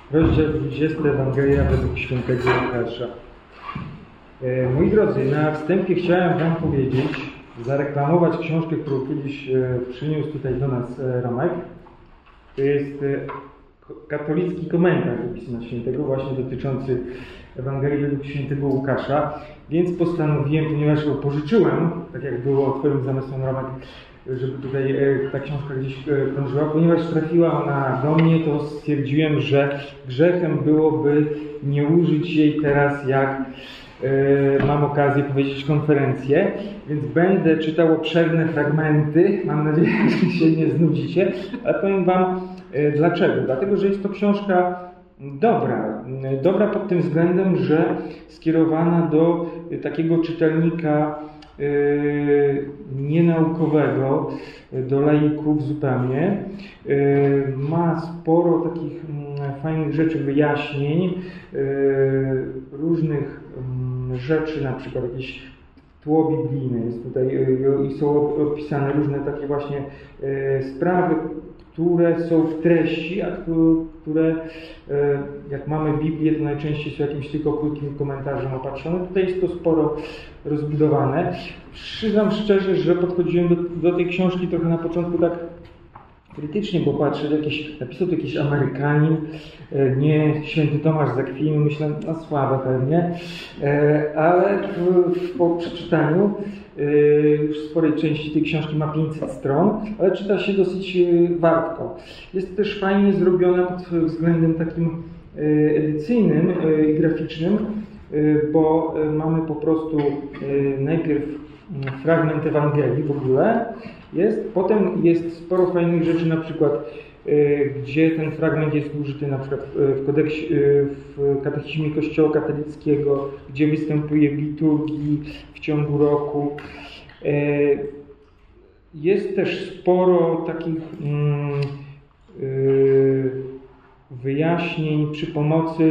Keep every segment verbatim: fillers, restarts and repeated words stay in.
Rozdział dwudziesty, Ewangelia według świętego Łukasza. E, moi drodzy, na wstępie chciałem Wam powiedzieć, zareklamować książkę, którą kiedyś e, przyniósł tutaj do nas e, Romek. To jest e, katolicki komentarz do Pisma Świętego, właśnie dotyczący Ewangelii według świętego Łukasza. Więc postanowiłem, ponieważ go pożyczyłem, tak jak było Twoim zamysłem, Romek, żeby tutaj e, ta książka gdzieś e, krążyła, ponieważ trafiła ona do mnie, to stwierdziłem, że grzechem byłoby nie użyć jej teraz, jak e, mam okazję powiedzieć konferencję, więc będę czytał obszerne fragmenty, mam nadzieję, że się nie znudzicie, ale powiem Wam e, dlaczego. Dlatego, że jest to książka dobra. Dobra pod tym względem, że skierowana do takiego czytelnika Yy, nienaukowego, do laików zupełnie. Yy, ma sporo takich yy, fajnych rzeczy, wyjaśnień, yy, różnych yy, rzeczy, na przykład jakieś tło biblijne jest tutaj yy, i są opisane różne takie właśnie yy, sprawy, które są w treści, a które, jak mamy Biblię, to najczęściej są jakimś tylko krótkim komentarzem opatrzone. Tutaj jest to sporo rozbudowane. Przyznam szczerze, że podchodziłem do, do tej książki trochę na początku tak krytycznie, bo patrzę, jakiś, napisał to jakiś Amerykanin, nie święty Tomasz z Akwinu, myślę, no słabe pewnie, ale po przeczytaniu już sporej części tej książki ma pięćset stron, ale czyta się dosyć wartko. Jest też fajnie zrobiona pod względem takim edycyjnym i graficznym, bo mamy po prostu najpierw fragment Ewangelii w ogóle jest, potem jest sporo fajnych rzeczy, na przykład gdzie ten fragment jest użyty na przykład w, kodeksie, w katechizmie Kościoła katolickiego, gdzie występuje w liturgii w ciągu roku. Jest też sporo takich wyjaśnień przy pomocy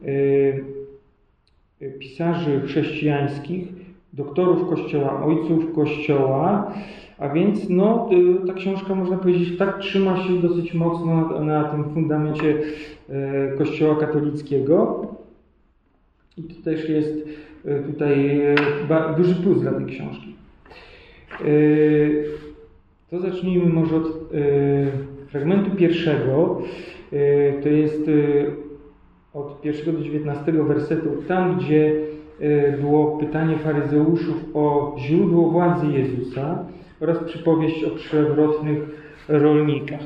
pisarzy chrześcijańskich, doktorów Kościoła, ojców Kościoła, a więc no, ta książka, można powiedzieć, tak trzyma się dosyć mocno na, na tym fundamencie e, Kościoła katolickiego. I to też jest e, tutaj e, ba, duży plus dla tej książki. E, to zacznijmy może od e, fragmentu pierwszego. E, to jest e, od pierwszego do dziewiętnastego wersetu, tam gdzie e, było pytanie faryzeuszów o źródło władzy Jezusa oraz przypowieść o przewrotnych rolnikach.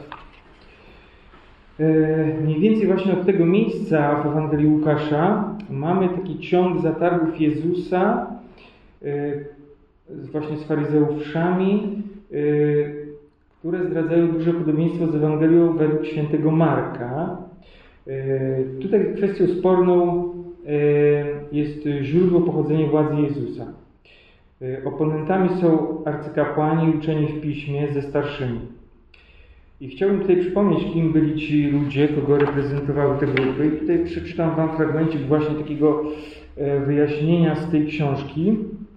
E, mniej więcej właśnie od tego miejsca w Ewangelii Łukasza mamy taki ciąg zatargów Jezusa e, właśnie z faryzeuszami, e, które zdradzają duże podobieństwo z Ewangelią według świętego Marka. E, tutaj kwestią sporną e, jest źródło pochodzenia władzy Jezusa. Oponentami są arcykapłani uczeni w piśmie ze starszymi. I chciałbym tutaj przypomnieć, kim byli ci ludzie, kogo reprezentowały te grupy. I tutaj przeczytam Wam fragmencik właśnie takiego wyjaśnienia z tej książki,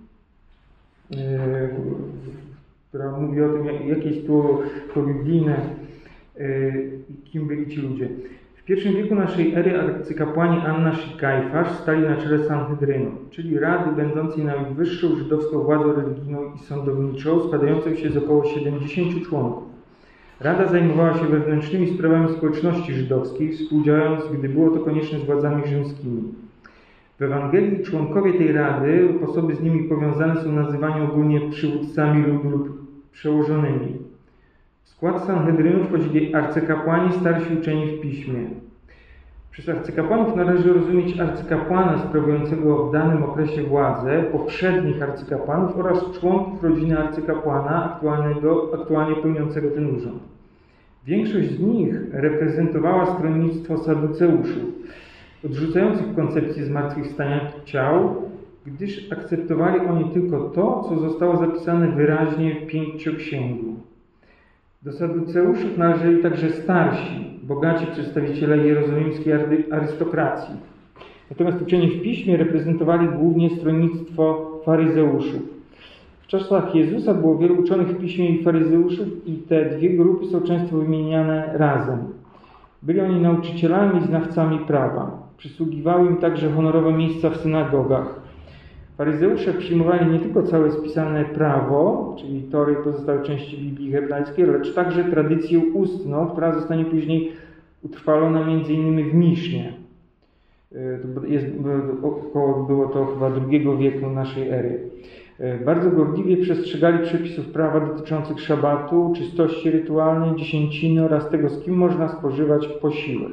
która mówi o tym, jakie jest to, to biblijne i kim byli ci ludzie. W pierwszym wieku naszej ery arcykapłani Annasz i Kajfasz stali na czele Sanhedrynu, czyli rady będącej najwyższą żydowską władzą religijną i sądowniczą, składającą się z około siedemdziesięciu członków. Rada zajmowała się wewnętrznymi sprawami społeczności żydowskiej, współdziałając, gdy było to konieczne, z władzami rzymskimi. W Ewangelii członkowie tej rady lub osoby z nimi powiązane są nazywani ogólnie przywódcami ludu lub przełożonymi. W skład Sanhedrynu wchodzili arcykapłani, starsi uczeni w piśmie. Przez arcykapłanów należy rozumieć arcykapłana sprawującego w danym okresie władzę, poprzednich arcykapłanów oraz członków rodziny arcykapłana aktualnego, aktualnie pełniącego ten urząd. Większość z nich reprezentowała stronnictwo saduceuszów, odrzucających koncepcję zmartwychwstania ciał, gdyż akceptowali oni tylko to, co zostało zapisane wyraźnie w Pięcioksięgu. Do saduceuszów należeli także starsi, bogaci przedstawiciele jerozolimskiej arystokracji. Natomiast uczeni w piśmie reprezentowali głównie stronnictwo faryzeuszów. W czasach Jezusa było wielu uczonych w piśmie i faryzeuszów i te dwie grupy są często wymieniane razem. Byli oni nauczycielami i znawcami prawa. Przysługiwały im także honorowe miejsca w synagogach. Faryzeusze przyjmowali nie tylko całe spisane prawo, czyli Tory i pozostałe części Biblii hebrajskiej, lecz także tradycję ustną, która zostanie później utrwalona między innymi w Misznie. Jest, około, było to chyba drugiego wieku naszej ery. Bardzo gorliwie przestrzegali przepisów prawa dotyczących szabatu, czystości rytualnej, dziesięciny oraz tego, z kim można spożywać posiłek.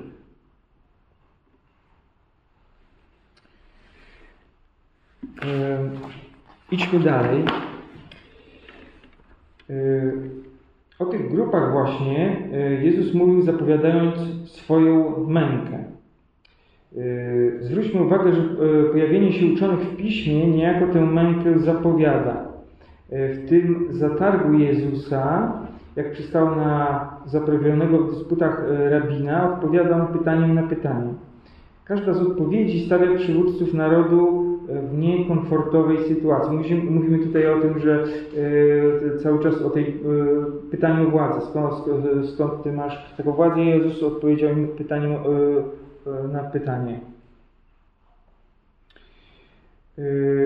E, idźmy dalej. E, o tych grupach właśnie Jezus mówił, zapowiadając swoją mękę. E, zwróćmy uwagę, że pojawienie się uczonych w Piśmie niejako tę mękę zapowiada. E, w tym zatargu Jezusa, jak przystało na zaprawionego w dysputach rabina, odpowiada on pytaniem na pytanie. Każda z odpowiedzi stawia przywódców narodu w niekomfortowej sytuacji. Mówimy, mówimy tutaj o tym, że e, cały czas o tej e, pytaniu o władzę. Skąd, skąd ty masz taką władzę? Jezus odpowiedział im pytaniem e, e, na pytanie. E,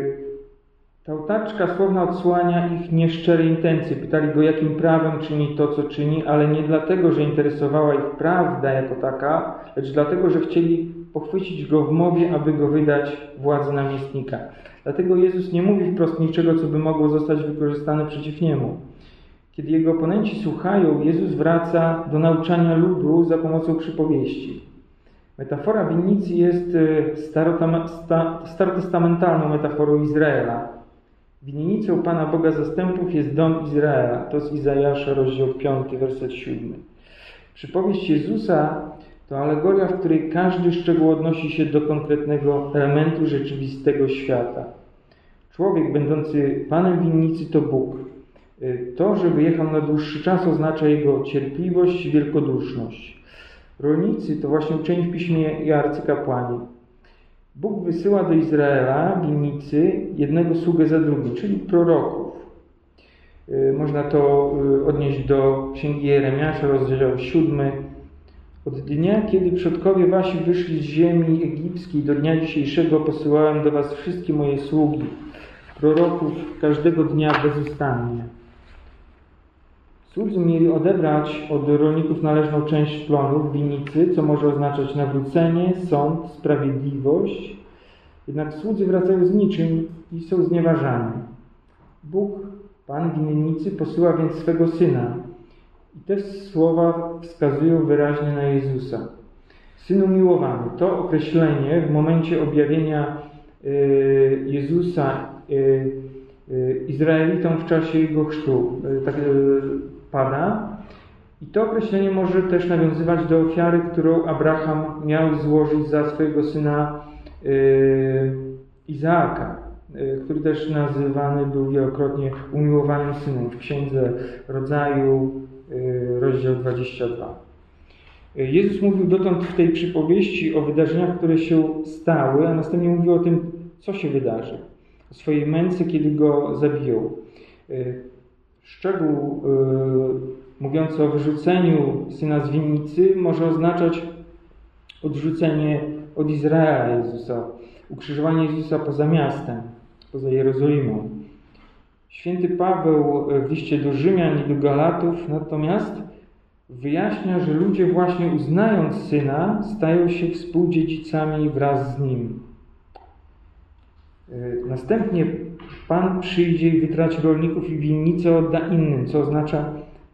ta otaczka słowna odsłania ich nieszczere intencje. Pytali go, jakim prawem czyni to, co czyni, ale nie dlatego, że interesowała ich prawda jako taka, lecz dlatego, że chcieli pochwycić go w mowie, aby go wydać władzy namiestnika. Dlatego Jezus nie mówi wprost niczego, co by mogło zostać wykorzystane przeciw niemu. Kiedy jego oponenci słuchają, Jezus wraca do nauczania ludu za pomocą przypowieści. Metafora winnicy jest starotestamentalną metaforą Izraela. Winnicą Pana Boga Zastępów jest dom Izraela. To z Izajasza, rozdział piąty, werset siódmy. Przypowieść Jezusa to alegoria, w której każdy szczegół odnosi się do konkretnego elementu rzeczywistego świata. Człowiek będący Panem winnicy to Bóg. To, że wyjechał na dłuższy czas, oznacza Jego cierpliwość i wielkoduszność. Rolnicy to właśnie uczeni w Piśmie i arcykapłani. Bóg wysyła do Izraela, winnicy, jednego sługę za drugim, czyli proroków. Można to odnieść do Księgi Jeremiasza, rozdział siódmy. Od dnia, kiedy przodkowie wasi wyszli z ziemi egipskiej, do dnia dzisiejszego posyłałem do was wszystkie moje sługi, proroków, każdego dnia bezustannie. Słudzy mieli odebrać od rolników należną część plonów winnicy, co może oznaczać nawrócenie, sąd, sprawiedliwość. Jednak słudzy wracają z niczym i są znieważani. Bóg, Pan winnicy, posyła więc swego Syna. I te słowa wskazują wyraźnie na Jezusa. Synu miłowany. To określenie w momencie objawienia Jezusa Izraelitom w czasie Jego chrztu tak pada. I to określenie może też nawiązywać do ofiary, którą Abraham miał złożyć za swojego syna Izaaka, który też nazywany był wielokrotnie umiłowanym synem w Księdze Rodzaju, rozdział dwudziesty drugi. Jezus mówił dotąd w tej przypowieści o wydarzeniach, które się stały, a następnie mówił o tym, co się wydarzy. O swojej męce, kiedy go zabiją. Szczegół mówiący o wyrzuceniu syna z winnicy może oznaczać odrzucenie od Izraela Jezusa, ukrzyżowanie Jezusa poza miastem, poza Jerozolimą. Święty Paweł w liście do Rzymian i do Galatów natomiast wyjaśnia, że ludzie właśnie uznając Syna stają się współdziedzicami wraz z Nim. Następnie Pan przyjdzie i wytraci rolników i winnicę odda innym, co oznacza,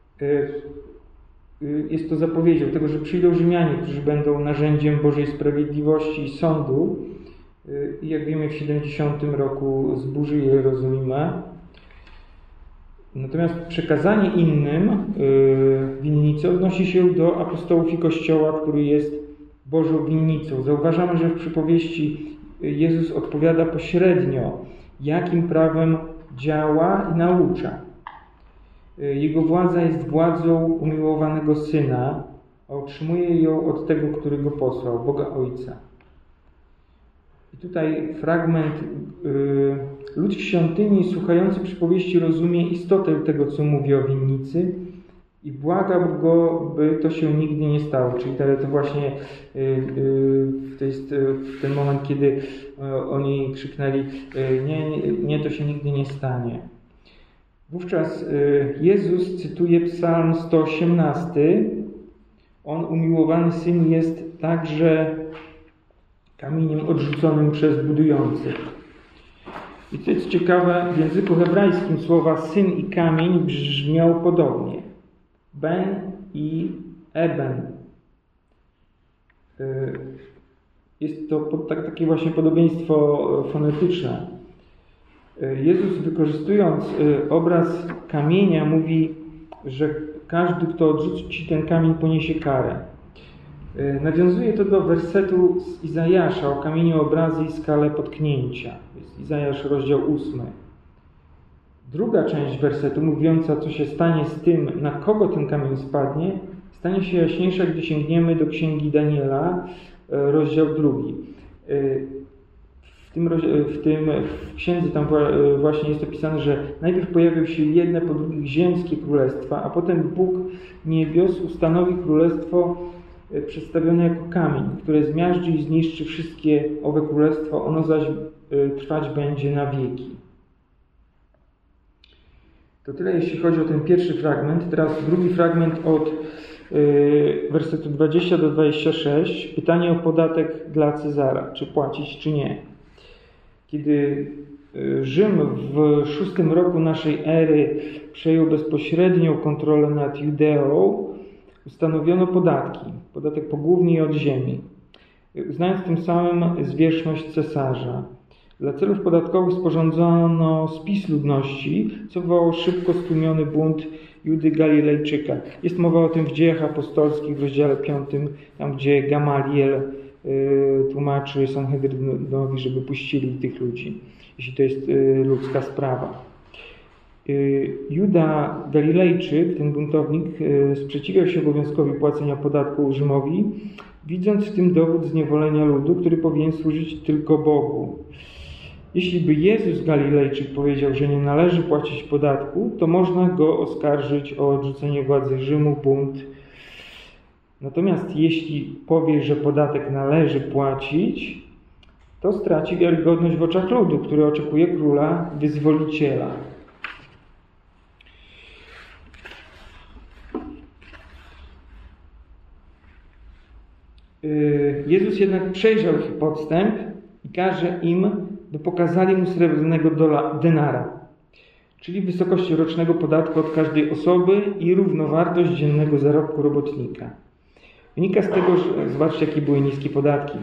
jest to zapowiedzią tego, że przyjdą Rzymianie, którzy będą narzędziem Bożej sprawiedliwości i sądu. I jak wiemy, w siedemdziesiątym roku zburzy Jerozolimę. Natomiast przekazanie innym winnicy odnosi się do apostołów i Kościoła, który jest Bożą winnicą. Zauważamy, że w przypowieści Jezus odpowiada pośrednio, jakim prawem działa i naucza. Jego władza jest władzą umiłowanego Syna, a otrzymuje ją od tego, który Go posłał, Boga Ojca. I tutaj fragment y, lud w świątyni słuchający przypowieści rozumie istotę tego, co mówi o winnicy i błagał go, by to się nigdy nie stało. Czyli to właśnie to jest ten moment, kiedy oni krzyknęli: nie, nie, nie, to się nigdy nie stanie. Wówczas Jezus cytuje Psalm sto osiemnasty. On, umiłowany Syn, jest także kamieniem odrzuconym przez budujących. I co jest ciekawe, w języku hebrajskim słowa syn i kamień brzmiał podobnie. Ben i eben. Jest to takie właśnie podobieństwo fonetyczne. Jezus, wykorzystując obraz kamienia, mówi, że każdy, kto odrzuci ten kamień, poniesie karę. Nawiązuje to do wersetu z Izajasza o kamieniu obrazy i skale potknięcia. To jest Izajasz, rozdział ósmy. Druga część wersetu, mówiąca, co się stanie z tym, na kogo ten kamień spadnie, stanie się jaśniejsza, gdy sięgniemy do Księgi Daniela, rozdział drugi. W tym, w tym w księdze tam właśnie jest opisane, że najpierw pojawią się jedne po drugich ziemskie królestwa, a potem Bóg niebios ustanowi królestwo przedstawione jako kamień, które zmiażdży i zniszczy wszystkie owe królestwa, ono zaś trwać będzie na wieki. To tyle, jeśli chodzi o ten pierwszy fragment. Teraz drugi fragment od yy, wersetu dwudziestego do dwudziestego szóstego. Pytanie o podatek dla Cezara. Czy płacić, czy nie. Kiedy Rzym w szóstym roku naszej ery przejął bezpośrednią kontrolę nad Judeą, ustanowiono podatki. Podatek pogłówny i od ziemi. Uznając tym samym zwierzchność cesarza. Dla celów podatkowych sporządzono spis ludności, co wywołało szybko stłumiony bunt Judy Galilejczyka. Jest mowa o tym w Dziejach Apostolskich w rozdziale piątym, tam gdzie Gamaliel y, tłumaczy Sanhedrynowi, żeby puścili tych ludzi, jeśli to jest y, ludzka sprawa. Y, Juda Galilejczyk, ten buntownik, y, sprzeciwiał się obowiązkowi płacenia podatku Rzymowi, widząc w tym dowód zniewolenia ludu, który powinien służyć tylko Bogu. Jeśli by Jezus Galilejczyk powiedział, że nie należy płacić podatku, to można go oskarżyć o odrzucenie władzy Rzymu, bunt. Natomiast jeśli powie, że podatek należy płacić, to straci wiarygodność w oczach ludu, który oczekuje króla, wyzwoliciela. Jezus jednak przejrzał ich podstęp i każe im, by pokazali mu srebrnego dola, denara, czyli wysokość rocznego podatku od każdej osoby i równowartość dziennego zarobku robotnika. Wynika z tego, że zobaczcie, jakie były niskie podatki.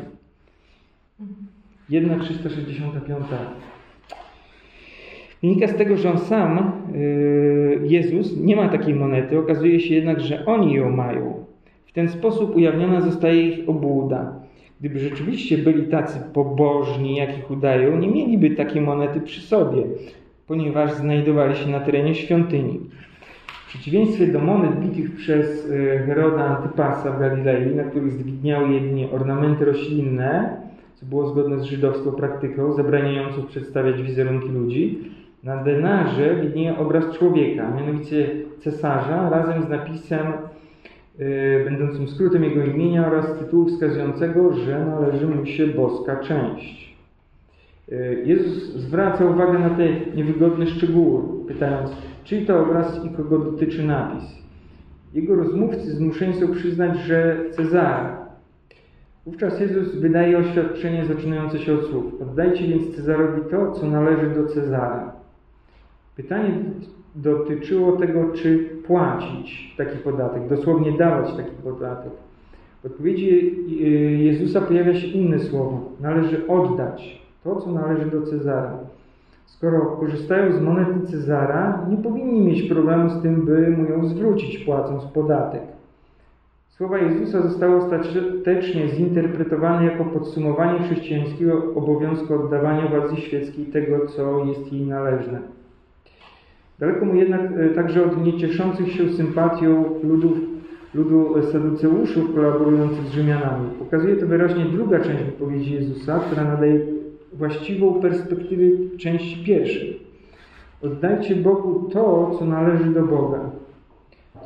jedna trzysta sześćdziesiąt pięć. Wynika z tego, że on sam, Jezus, nie ma takiej monety. Okazuje się jednak, że oni ją mają. W ten sposób ujawniona zostaje ich obłuda. Gdyby rzeczywiście byli tacy pobożni, jakich udają, nie mieliby takiej monety przy sobie, ponieważ znajdowali się na terenie świątyni. W przeciwieństwie do monet bitych przez Heroda Antypasa w Galilei, na których zwidniały jedynie ornamenty roślinne, co było zgodne z żydowską praktyką zabraniającą przedstawiać wizerunki ludzi, na denarze widnieje obraz człowieka, mianowicie cesarza, razem z napisem będącym skrótem jego imienia oraz tytułu wskazującego, że należy mu się boska część. Jezus zwraca uwagę na te niewygodne szczegóły, pytając, czyj to obraz i kogo dotyczy napis. Jego rozmówcy zmuszeni są przyznać, że Cezara. Wówczas Jezus wydaje oświadczenie zaczynające się od słów: oddajcie więc Cezarowi to, co należy do Cezara. Pytanie dotyczyło tego, czy płacić taki podatek, dosłownie dawać taki podatek. W odpowiedzi Jezusa pojawia się inne słowo. Należy oddać to, co należy do Cezara. Skoro korzystają z monety Cezara, nie powinni mieć problemu z tym, by mu ją zwrócić, płacąc podatek. Słowa Jezusa zostały ostatecznie zinterpretowane jako podsumowanie chrześcijańskiego obowiązku oddawania władzy świeckiej tego, co jest jej należne. Daleko mu jednak także od niecieszących się sympatią ludów, ludu saduceuszów kolaborujących z Rzymianami. Pokazuje to wyraźnie druga część wypowiedzi Jezusa, która nadaje właściwą perspektywę części pierwszej. Oddajcie Bogu to, co należy do Boga.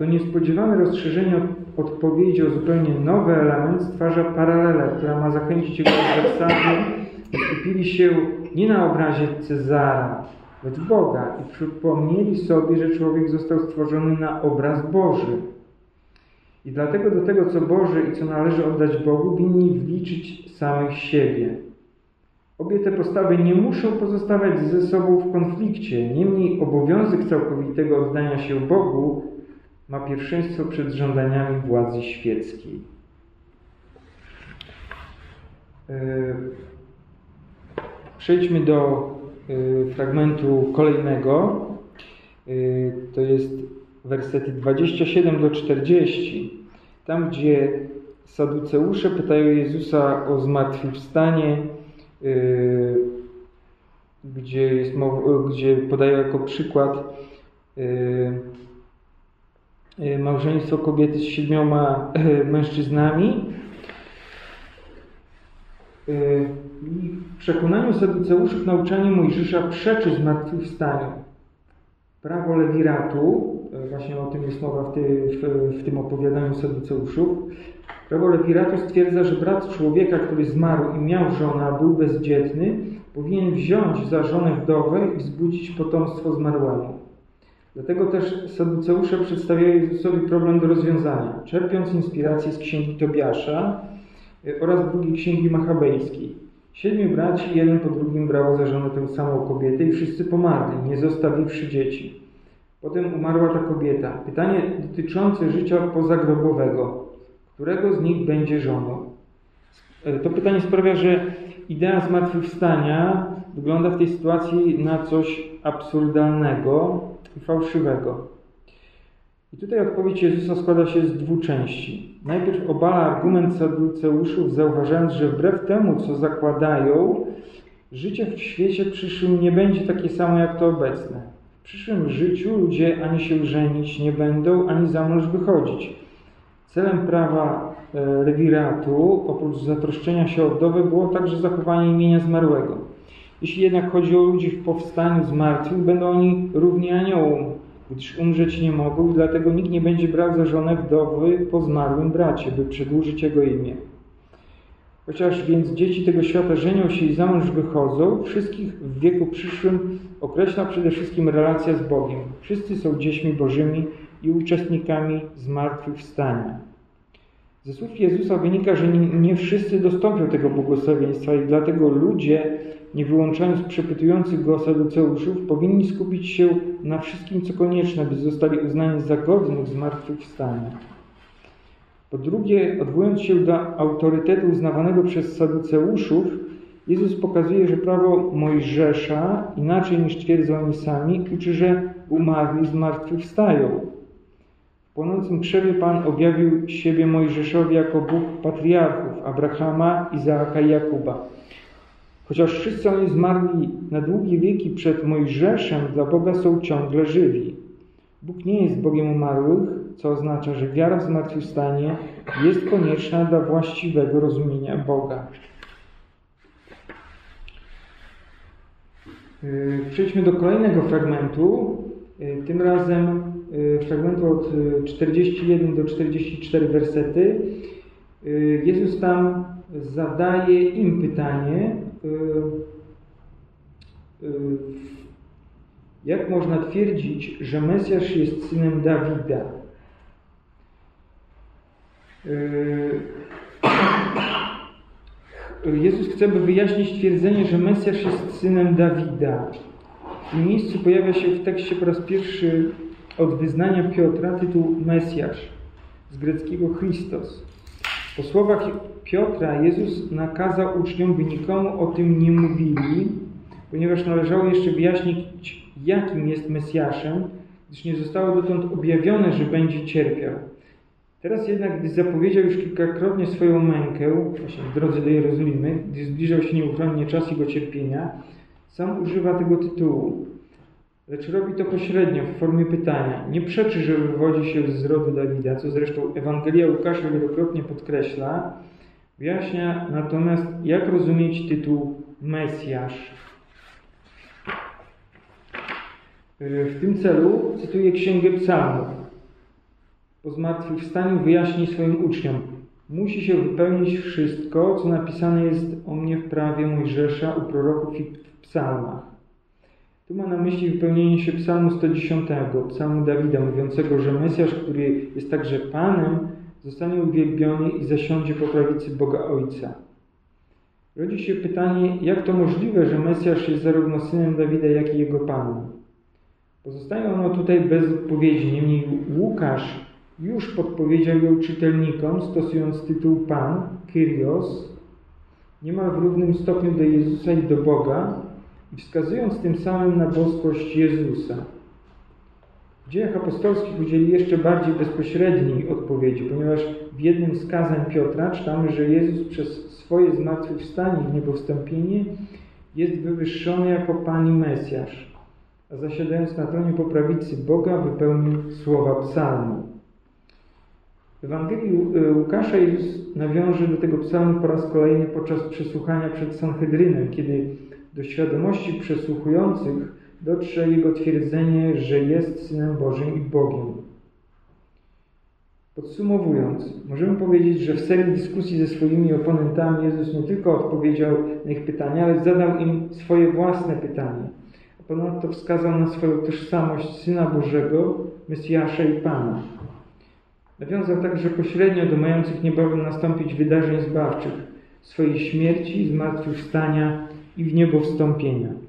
to niespodziewane rozszerzenie odpowiedzi o zupełnie nowy element stwarza paralelę, która ma zachęcić jego adwersarzy, by skupili się nie na obrazie Cezara, lecz Boga i przypomnieli sobie, że człowiek został stworzony na obraz Boży. I dlatego do tego, co Boże i co należy oddać Bogu, winni wliczyć samych siebie. Obie te postawy nie muszą pozostawać ze sobą w konflikcie, niemniej obowiązek całkowitego oddania się Bogu ma pierwszeństwo przed żądaniami władzy świeckiej. Przejdźmy do fragmentu kolejnego. To jest wersety dwadzieścia siedem do czterdziestu. Tam, gdzie Saduceusze pytają Jezusa o zmartwychwstanie, gdzie, jest mowa, gdzie podają jako przykład małżeństwo kobiety z siedmioma mężczyznami. I w przekonaniu Saduceuszów nauczanie Mojżesza przeczy zmartwychwstaniu. Prawo Lewiratu, właśnie o tym jest mowa w, ty, w, w tym opowiadaniu Saduceuszów. Prawo Lewiratu stwierdza, że brat człowieka, który zmarł i miał żonę, a był bezdzietny, powinien wziąć za żonę wdowę i wzbudzić potomstwo zmarłemu. Dlatego też Saduceusze przedstawiają Jezusowi problem do rozwiązania, czerpiąc inspirację z księgi Tobiasza oraz drugiej księgi Machabejskiej. Siedmiu braci, jeden po drugim brało za żonę tę samą kobietę i wszyscy pomarli, nie zostawiwszy dzieci. Potem umarła ta kobieta. Pytanie dotyczące życia pozagrobowego. Którego z nich będzie żoną? To pytanie sprawia, że idea zmartwychwstania wygląda w tej sytuacji na coś absurdalnego i fałszywego. I tutaj odpowiedź Jezusa składa się z dwóch części. Najpierw obala argument Saduceuszów, zauważając, że wbrew temu, co zakładają, życie w świecie przyszłym nie będzie takie samo jak to obecne. W przyszłym życiu ludzie ani się żenić nie będą, ani za mąż wychodzić. Celem prawa Lewiratu, oprócz zatroszczenia się o wdowę, było także zachowanie imienia zmarłego. Jeśli jednak chodzi o ludzi w powstaniu z martwych, będą oni równi aniołom, gdyż umrzeć nie mogą i dlatego nikt nie będzie brał za żonę wdowy po zmarłym bracie, by przedłużyć jego imię. Chociaż więc dzieci tego świata żenią się i za mąż wychodzą, wszystkich w wieku przyszłym określa przede wszystkim relacja z Bogiem. Wszyscy są dziećmi Bożymi i uczestnikami zmartwychwstania. Ze słów Jezusa wynika, że nie, nie wszyscy dostąpią tego błogosławieństwa i dlatego ludzie, nie wyłączając przepytujących go Saduceuszów, powinni skupić się na wszystkim, co konieczne, by zostali uznani za godnych zmartwychwstania. Po drugie, odwołując się do autorytetu uznawanego przez Saduceuszów, Jezus pokazuje, że prawo Mojżesza, inaczej niż twierdzą oni sami, uczy, że umarli zmartwychwstają. W płonącym krzewie Pan objawił siebie Mojżeszowi jako Bóg patriarchów Abrahama, Izaaka i Jakuba. Chociaż wszyscy oni zmarli na długie wieki przed Mojżeszem, dla Boga są ciągle żywi. Bóg nie jest Bogiem umarłych, co oznacza, że wiara w zmartwychwstanie jest konieczna dla właściwego rozumienia Boga. Przejdźmy do kolejnego fragmentu, tym razem fragmentu od czterdziestu jeden do czterdziestu czterech wersety. Jezus tam zadaje im pytanie, jak można twierdzić, że Mesjasz jest synem Dawida? Jezus chce, by wyjaśnić twierdzenie, że Mesjasz jest synem Dawida. W tym miejscu pojawia się w tekście po raz pierwszy od wyznania Piotra tytuł Mesjasz, z greckiego Christos. Po słowach Piotra Jezus nakazał uczniom, by nikomu o tym nie mówili, ponieważ należało jeszcze wyjaśnić, jakim jest Mesjaszem, gdyż nie zostało dotąd objawione, że będzie cierpiał. Teraz jednak, gdy zapowiedział już kilkakrotnie swoją mękę, właśnie w drodze do Jerozolimy, gdy zbliżał się nieuchronnie czas jego cierpienia, sam używa tego tytułu. Lecz robi to pośrednio, w formie pytania. Nie przeczy, że wywodzi się z rodu Dawida, co zresztą Ewangelia Łukasza wielokrotnie podkreśla. Wyjaśnia natomiast, jak rozumieć tytuł Mesjasz. W tym celu cytuję Księgę Psalmów. po zmartwychwstaniu wyjaśni swoim uczniom: musi się wypełnić wszystko, co napisane jest o mnie w prawie Mojżesza, u proroków i w psalmach. Tu ma na myśli wypełnienie się psalmu sto dziesiątego, psalmu Dawida, mówiącego, że Mesjasz, który jest także Panem, zostanie uwielbiony i zasiądzie po prawicy Boga Ojca. Rodzi się pytanie, jak to możliwe, że Mesjasz jest zarówno synem Dawida, jak i jego Panem. Pozostaje ono tutaj bez odpowiedzi, niemniej Łukasz już podpowiedział ją czytelnikom, stosując tytuł Pan, Kyrios, niemal w równym stopniu do Jezusa i do Boga, i wskazując tym samym na boskość Jezusa. W Dziejach Apostolskich udzieli jeszcze bardziej bezpośredniej odpowiedzi, ponieważ w jednym z kazań Piotra czytamy, że Jezus przez swoje zmartwychwstanie i niebowstąpienie jest wywyższony jako Pan i Mesjasz, a zasiadając na tronie po prawicy Boga wypełnił słowa psalmu. W Ewangelii Łukasza Jezus nawiąże do tego psalmu po raz kolejny podczas przesłuchania przed Sanhedrynem, kiedy do świadomości przesłuchujących dotrze jego twierdzenie, że jest Synem Bożym i Bogiem. Podsumowując, możemy powiedzieć, że w serii dyskusji ze swoimi oponentami Jezus nie tylko odpowiedział na ich pytania, ale zadał im swoje własne pytanie, a ponadto wskazał na swoją tożsamość Syna Bożego, Mesjasza i Pana. Nawiązał także pośrednio do mających niebawem nastąpić wydarzeń zbawczych, swojej śmierci, zmartwychwstania i w niebo wstąpienia.